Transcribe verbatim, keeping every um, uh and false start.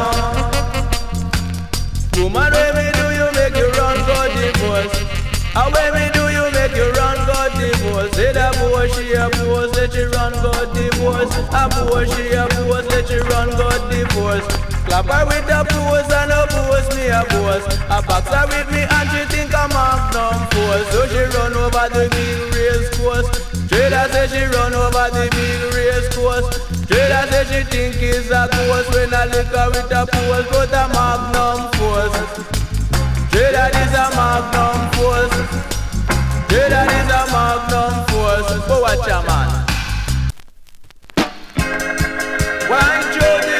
Woman, when me do you make you run go divorce? And when me do you make you run go divorce? Say that boy she a pose, let you run go divorce. A boy she a pose, let you run go divorce. Clap her with a pose and a pose me a pose. A box her with me and she think I'm Magnum force. So she run over the big race course. Trader say she run over the big race course. Trader say she think it's a ghost when I lick her with a pose, but a Magnum force. Trader is a Magnum force. Trader is a Magnum force. But watch ya man. Why Jody?